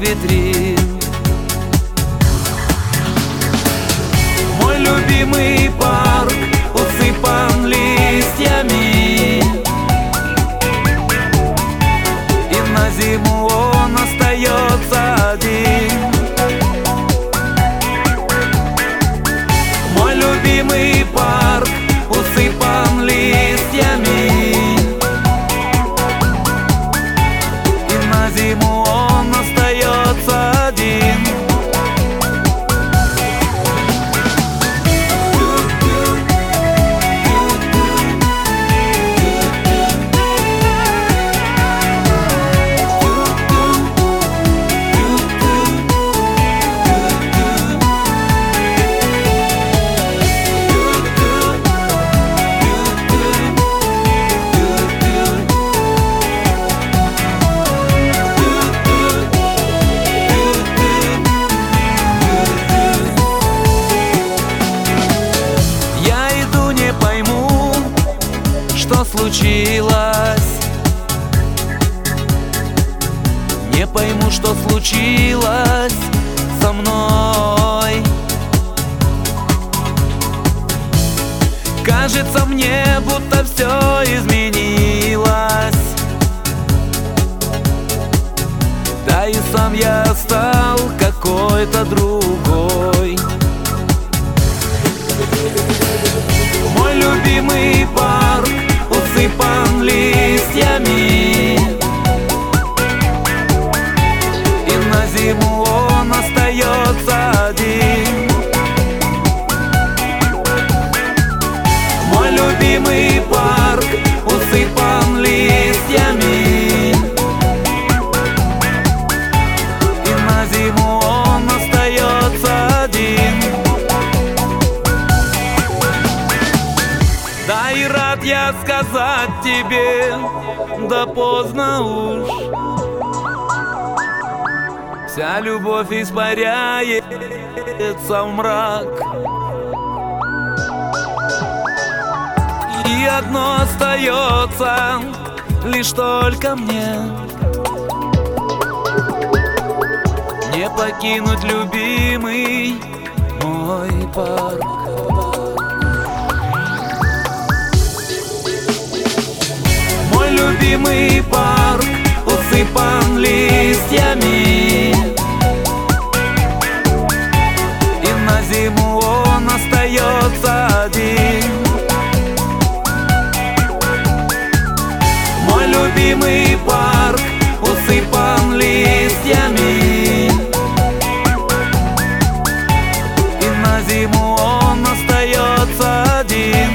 витрин. Мой любимый парк усыпан листьями, и на зиму он остается один. Мой любимый парк усыпан листьями, и на зиму он остается один. Что случилось? Не пойму, что случилось со мной. Кажется мне, будто все изменилось. Да и сам я стал какой-то другой. Мой любимый парк усыпан листьями, и на зиму он остается один. Мой любимый парк усыпан листьями, и на зиму он остается один. Да и рад я сказать тебе, да поздно уж. Вся любовь испаряется в мрак, и одно остается лишь только мне: не покинуть любимый мой парк. Любимый парк усыпан листьями, и на зиму он остается один. Мой любимый парк усыпан листьями, и на зиму он остается один.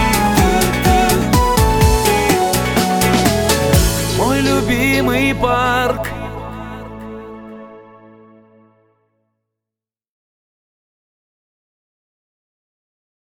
Любимый парк.